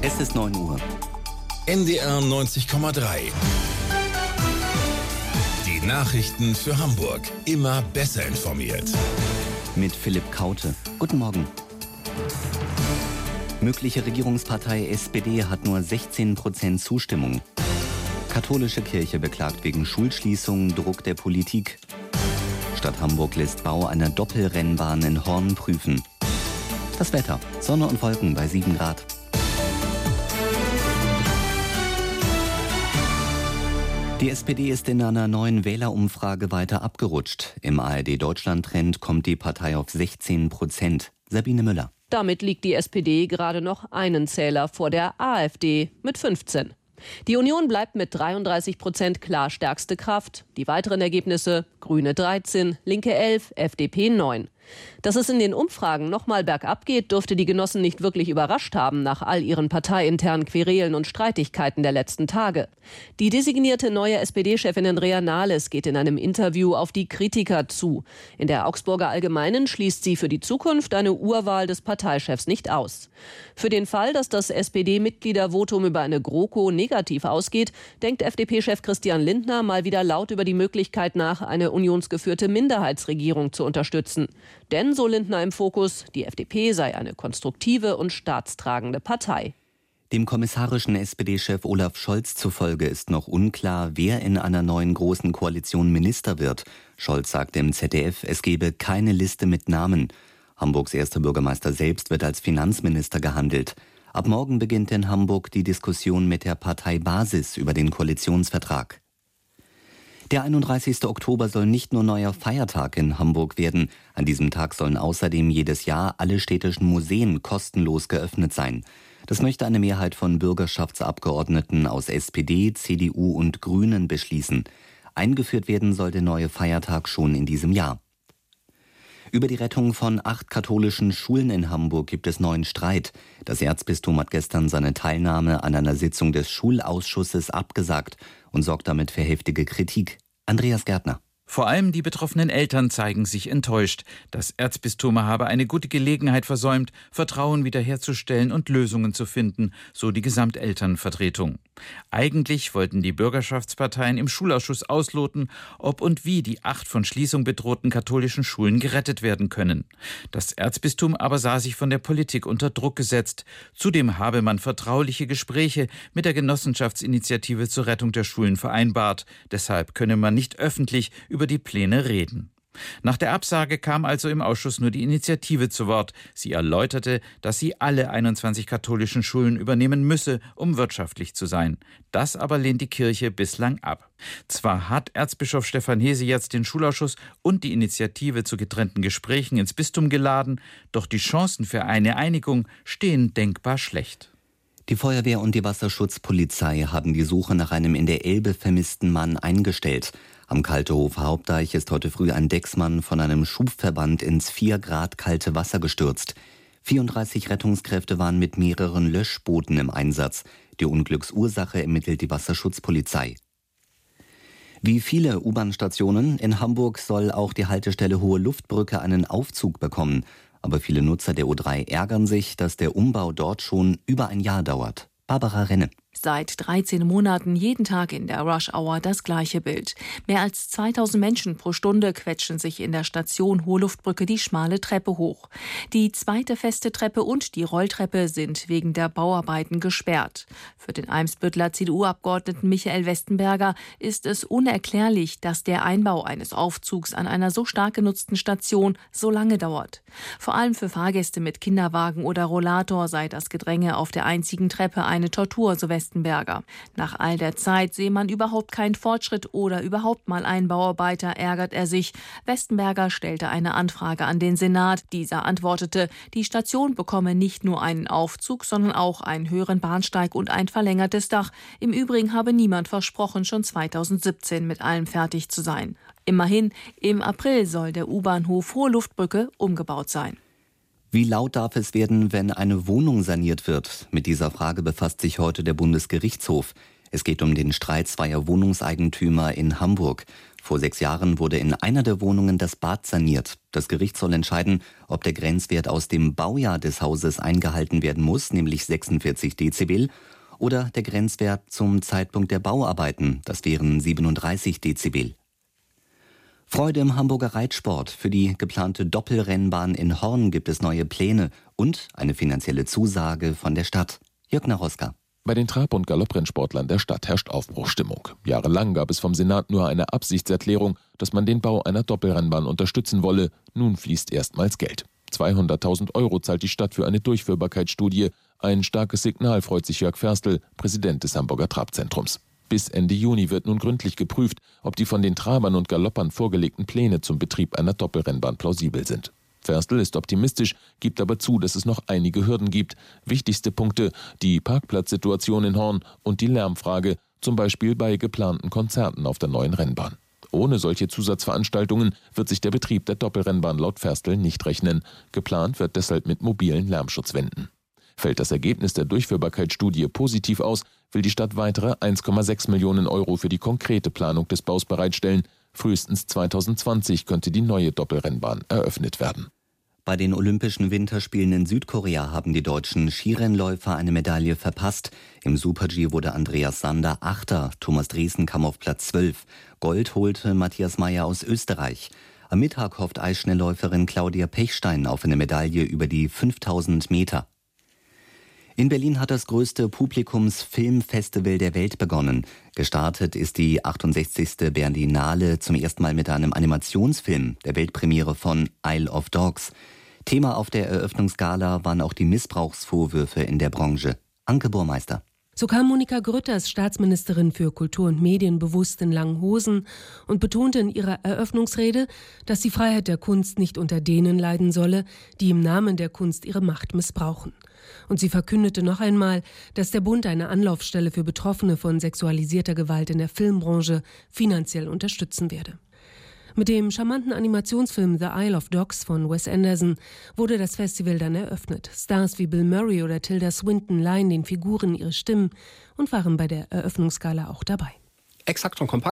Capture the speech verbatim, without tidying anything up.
Es ist neun Uhr. N D R neunzig Komma drei. Die Nachrichten für Hamburg. Immer besser informiert. Mit Philipp Kaute. Guten Morgen. Mögliche Regierungspartei S P D hat nur sechzehn Prozent Zustimmung. Katholische Kirche beklagt wegen Schulschließungen Druck der Politik. Stadt Hamburg lässt Bau einer Doppelrennbahn in Horn prüfen. Das Wetter. Sonne und Wolken bei sieben Grad. Die S P D ist in einer neuen Wählerumfrage weiter abgerutscht. Im A R D-Deutschland-Trend kommt die Partei auf sechzehn Prozent. Sabine Müller. Damit liegt die S P D gerade noch einen Zähler vor der AfD mit fünfzehn. Die Union bleibt mit dreiunddreißig Prozent klar stärkste Kraft. Die weiteren Ergebnisse: Grüne dreizehn, Linke elf, F D P neun. Dass es in den Umfragen nochmal bergab geht, dürfte die Genossen nicht wirklich überrascht haben nach all ihren parteiinternen Querelen und Streitigkeiten der letzten Tage. Die designierte neue S P D-Chefin Andrea Nahles geht in einem Interview auf die Kritiker zu. In der Augsburger Allgemeinen schließt sie für die Zukunft eine Urwahl des Parteichefs nicht aus. Für den Fall, dass das S P D-Mitgliedervotum über eine GroKo negativ ausgeht, denkt F D P-Chef Christian Lindner mal wieder laut über die Möglichkeit nach, eine unionsgeführte Minderheitsregierung zu unterstützen. Denn, so Lindner im Fokus, die F D P sei eine konstruktive und staatstragende Partei. Dem kommissarischen S P D-Chef Olaf Scholz zufolge ist noch unklar, wer in einer neuen großen Koalition Minister wird. Scholz sagte im Z D F, es gebe keine Liste mit Namen. Hamburgs erster Bürgermeister selbst wird als Finanzminister gehandelt. Ab morgen beginnt in Hamburg die Diskussion mit der Partei Basis über den Koalitionsvertrag. Der einunddreißigster Oktober soll nicht nur neuer Feiertag in Hamburg werden. An diesem Tag sollen außerdem jedes Jahr alle städtischen Museen kostenlos geöffnet sein. Das möchte eine Mehrheit von Bürgerschaftsabgeordneten aus S P D, C D U und Grünen beschließen. Eingeführt werden soll der neue Feiertag schon in diesem Jahr. Über die Rettung von acht katholischen Schulen in Hamburg gibt es neuen Streit. Das Erzbistum hat gestern seine Teilnahme an einer Sitzung des Schulausschusses abgesagt und sorgt damit für heftige Kritik. Andreas Gärtner. Vor allem die betroffenen Eltern zeigen sich enttäuscht. Das Erzbistum habe eine gute Gelegenheit versäumt, Vertrauen wiederherzustellen und Lösungen zu finden, so die Gesamtelternvertretung. Eigentlich wollten die Bürgerschaftsparteien im Schulausschuss ausloten, ob und wie die acht von Schließung bedrohten katholischen Schulen gerettet werden können. Das Erzbistum aber sah sich von der Politik unter Druck gesetzt. Zudem habe man vertrauliche Gespräche mit der Genossenschaftsinitiative zur Rettung der Schulen vereinbart. Deshalb könne man nicht öffentlich über die Pläne reden. Nach der Absage kam also im Ausschuss nur die Initiative zu Wort. Sie erläuterte, dass sie alle einundzwanzig katholischen Schulen übernehmen müsse, um wirtschaftlich zu sein. Das aber lehnt die Kirche bislang ab. Zwar hat Erzbischof Stefan Hese jetzt den Schulausschuss und die Initiative zu getrennten Gesprächen ins Bistum geladen, doch die Chancen für eine Einigung stehen denkbar schlecht. Die Feuerwehr und die Wasserschutzpolizei haben die Suche nach einem in der Elbe vermissten Mann eingestellt. Am Kaltehofer Hauptdeich ist heute früh ein Decksmann von einem Schubverband ins vier Grad kalte Wasser gestürzt. vierunddreißig Rettungskräfte waren mit mehreren Löschbooten im Einsatz. Die Unglücksursache ermittelt die Wasserschutzpolizei. Wie viele U-Bahn-Stationen in Hamburg soll auch die Haltestelle Hohe Luftbrücke einen Aufzug bekommen. Aber viele Nutzer der U drei ärgern sich, dass der Umbau dort schon über ein Jahr dauert. Barbara Renne. Seit dreizehn Monaten jeden Tag in der Rush-Hour das gleiche Bild. Mehr als zweitausend Menschen pro Stunde quetschen sich in der Station Hohe Luftbrücke die schmale Treppe hoch. Die zweite feste Treppe und die Rolltreppe sind wegen der Bauarbeiten gesperrt. Für den Eimsbütteler C D U-Abgeordneten Michael Westenberger ist es unerklärlich, dass der Einbau eines Aufzugs an einer so stark genutzten Station so lange dauert. Vor allem für Fahrgäste mit Kinderwagen oder Rollator sei das Gedränge auf der einzigen Treppe eine Tortur, so Westenberger. Nach all der Zeit sehe man überhaupt keinen Fortschritt oder überhaupt mal einen Bauarbeiter, ärgert er sich. Westenberger stellte eine Anfrage an den Senat. Dieser antwortete, die Station bekomme nicht nur einen Aufzug, sondern auch einen höheren Bahnsteig und ein verlängertes Dach. Im Übrigen habe niemand versprochen, schon zweitausendsiebzehn mit allem fertig zu sein. Immerhin, im April soll der U-Bahnhof Hohe Luftbrücke umgebaut sein. Wie laut darf es werden, wenn eine Wohnung saniert wird? Mit dieser Frage befasst sich heute der Bundesgerichtshof. Es geht um den Streit zweier Wohnungseigentümer in Hamburg. Vor sechs Jahren wurde in einer der Wohnungen das Bad saniert. Das Gericht soll entscheiden, ob der Grenzwert aus dem Baujahr des Hauses eingehalten werden muss, nämlich sechsundvierzig Dezibel, oder der Grenzwert zum Zeitpunkt der Bauarbeiten, das wären siebenunddreißig Dezibel. Freude im Hamburger Reitsport. Für die geplante Doppelrennbahn in Horn gibt es neue Pläne und eine finanzielle Zusage von der Stadt. Jörg Naroska. Bei den Trab- und Galopprennsportlern der Stadt herrscht Aufbruchsstimmung. Jahrelang gab es vom Senat nur eine Absichtserklärung, dass man den Bau einer Doppelrennbahn unterstützen wolle. Nun fließt erstmals Geld. zweihunderttausend Euro zahlt die Stadt für eine Durchführbarkeitsstudie. Ein starkes Signal, freut sich Jörg Ferstl, Präsident des Hamburger Trabzentrums. Bis Ende Juni wird nun gründlich geprüft, ob die von den Trabern und Galoppern vorgelegten Pläne zum Betrieb einer Doppelrennbahn plausibel sind. Ferstl ist optimistisch, gibt aber zu, dass es noch einige Hürden gibt. Wichtigste Punkte: die Parkplatzsituation in Horn und die Lärmfrage, zum Beispiel bei geplanten Konzerten auf der neuen Rennbahn. Ohne solche Zusatzveranstaltungen wird sich der Betrieb der Doppelrennbahn laut Ferstl nicht rechnen. Geplant wird deshalb mit mobilen Lärmschutzwänden. Fällt das Ergebnis der Durchführbarkeitsstudie positiv aus, will die Stadt weitere eins Komma sechs Millionen Euro für die konkrete Planung des Baus bereitstellen. Frühestens zweitausendzwanzig könnte die neue Doppelrennbahn eröffnet werden. Bei den Olympischen Winterspielen in Südkorea haben die deutschen Skirennläufer eine Medaille verpasst. Im Super-G wurde Andreas Sander Achter, Thomas Dresen kam auf Platz zwölf. Gold holte Matthias Mayer aus Österreich. Am Mittag hofft Eisschnellläuferin Claudia Pechstein auf eine Medaille über die fünftausend Meter. In Berlin hat das größte Publikumsfilmfestival der Welt begonnen. Gestartet ist die achtundsechzigste Berlinale zum ersten Mal mit einem Animationsfilm, der Weltpremiere von Isle of Dogs. Thema auf der Eröffnungsgala waren auch die Missbrauchsvorwürfe in der Branche. Anke Burmeister. So kam Monika Grütters, Staatsministerin für Kultur und Medien, bewusst in langen Hosen und betonte in ihrer Eröffnungsrede, dass die Freiheit der Kunst nicht unter denen leiden solle, die im Namen der Kunst ihre Macht missbrauchen. Und sie verkündete noch einmal, dass der Bund eine Anlaufstelle für Betroffene von sexualisierter Gewalt in der Filmbranche finanziell unterstützen werde. Mit dem charmanten Animationsfilm The Isle of Dogs von Wes Anderson wurde das Festival dann eröffnet. Stars wie Bill Murray oder Tilda Swinton leihen den Figuren ihre Stimmen und waren bei der Eröffnungsgala auch dabei. Exakt und kompakt.